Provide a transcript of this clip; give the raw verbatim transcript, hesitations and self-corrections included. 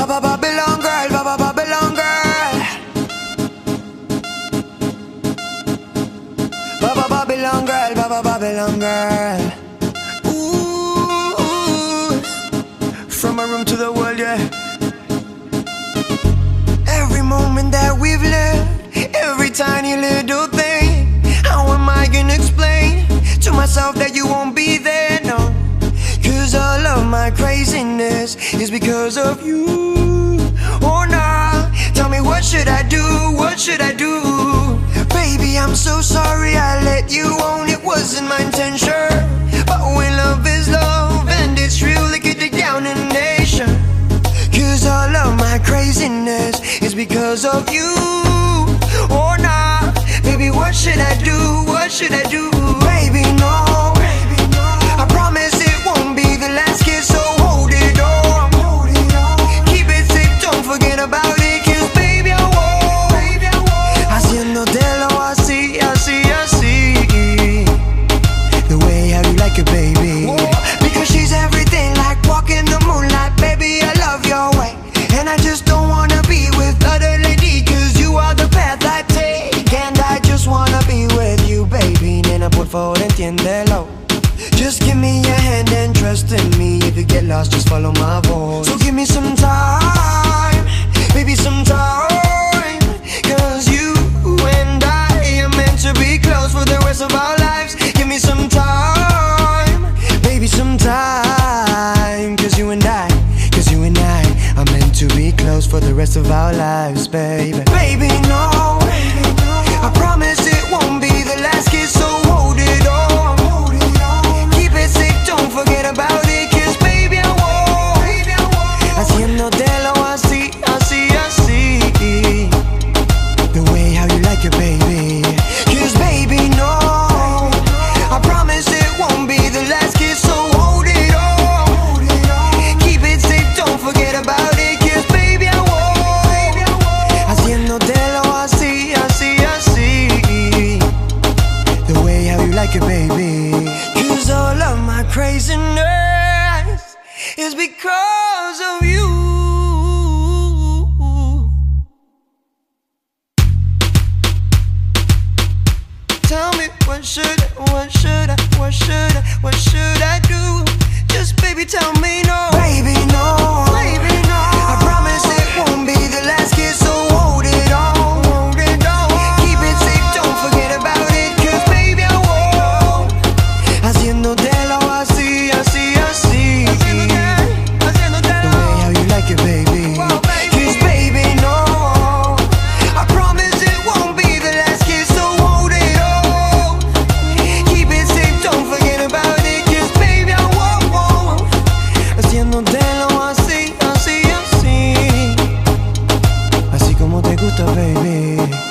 Baba Babylon girl, Baba Babylon girl. Baba Babylon girl, Baba Babylon girl. Ooh, from my room to the world, yeah. Every moment that we've lived, every tiny little thing, how am I gonna explain to myself that you won't be there, no? Cause all of my craziness is because of you. Oh nah, tell me what should I do, what should I do? Baby, I'm so sorry I let you on, it wasn't my intention. But when love is love and it's real, it can take down a nation. Cause all of my craziness is because of you. Oh nah, baby, what should I do, what should I do? Baby, no, I promise it won't be the last kiss, so hold it on. Keep it safe, don't forget about it, cause baby I won't. Haciéndotelo así, así, así, the way how you like it, baby. Because she's everything, like walking the moonlight. Baby, I love your way, and I just don't wanna be with other lady, cause you are the path I take, and I just wanna be with you, baby. Nena, por favor, entiéndelo. Just give me your hand and trust in me. If you get lost, just follow my voice. So give me some time, baby, some time, cause you and I are meant to be close for the rest of our lives. Give me some time, baby, some time, cause you and I, cause you and I are meant to be close for the rest of our lives, baby. Baby, no, I promise it won't be the last kiss, so hold it on. Don't forget about it, cause baby I won't. Haciéndotelo así, así, así, the way how you like it, baby. Cause baby, no, I promise it won't be the last kiss, so hold it on. Keep it safe, don't forget about it, cause baby I won't. Haciéndotelo así, así, así, the way how you like it, baby. Cause all of my craziness is because of you. Tell me what should I, what should I, what should I, what should I do? Just baby tell me no. Baby no, baby no, I promise it won't be the last kiss, so hold it on, hold it on. Keep it safe, don't forget about it, cause baby I won't. Haciéndotelo así, así, así, the way how you like it, baby. Cause baby no, I promise it won't be the last kiss, so hold it on. Keep it safe, don't forget about it, cause baby I won't. Haciéndotelo así, así, así, así como te gusta, baby.